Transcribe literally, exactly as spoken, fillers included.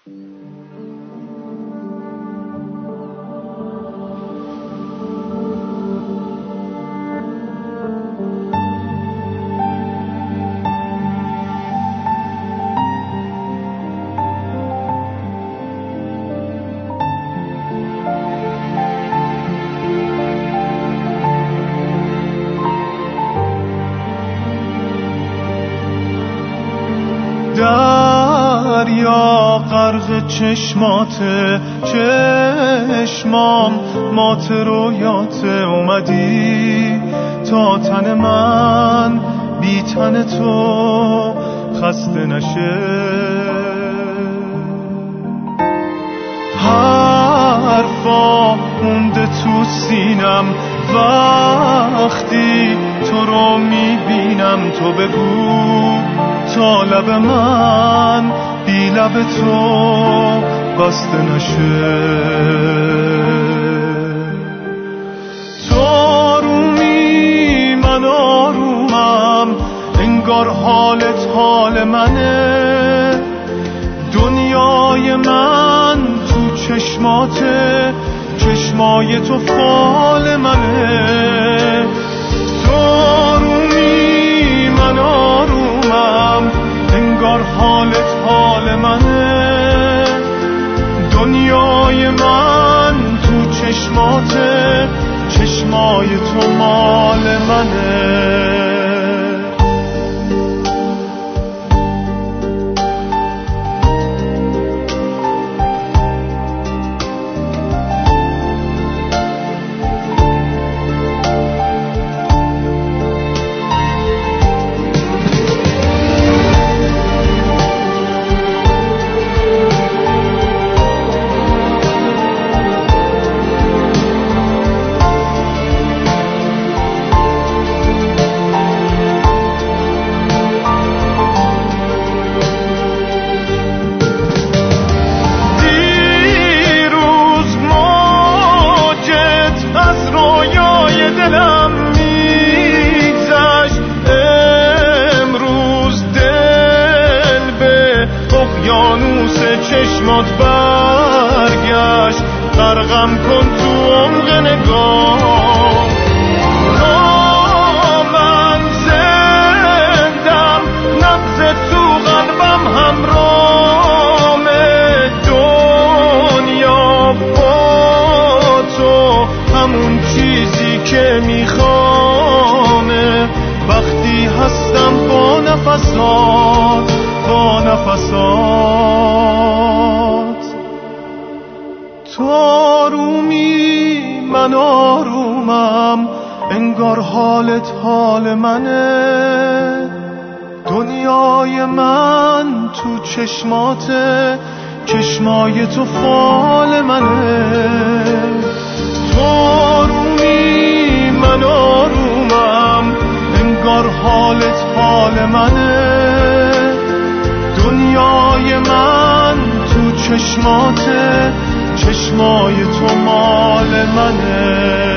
دریا غرق چشماته، چشمام مات رویاته، اومدی تا تن من بی تن تو خسته نشه. حرفا مونده تو سینم وقتی تو رو میبینم، تو بگو تا لب من بی لب تو بسته نشه. تو آرومی من آرومم، انگار حالت حال منه، دنیای من تو چشماته، چشمای تو فال منه. تو آرومی من آرومم، انگار حالت حال منه، دنیای من تو چشماته، چشمای تو مال منه. چشمات برگشت، غرقم کن تو عمق نگاه. من زندم، نبض تو قلبم همرامه، دنیا با تو همون چیزی که میخوامه، وقتی هستم با نفسات، با نفسات. تو آرومی من آرومم، انگار حالت حال منه، دنیای من تو چشماته، چشمای تو فال منه. تو آرومی من آرومم، انگار حالت حال منه، دنیای من تو چشماته، چشمای تو مال منه.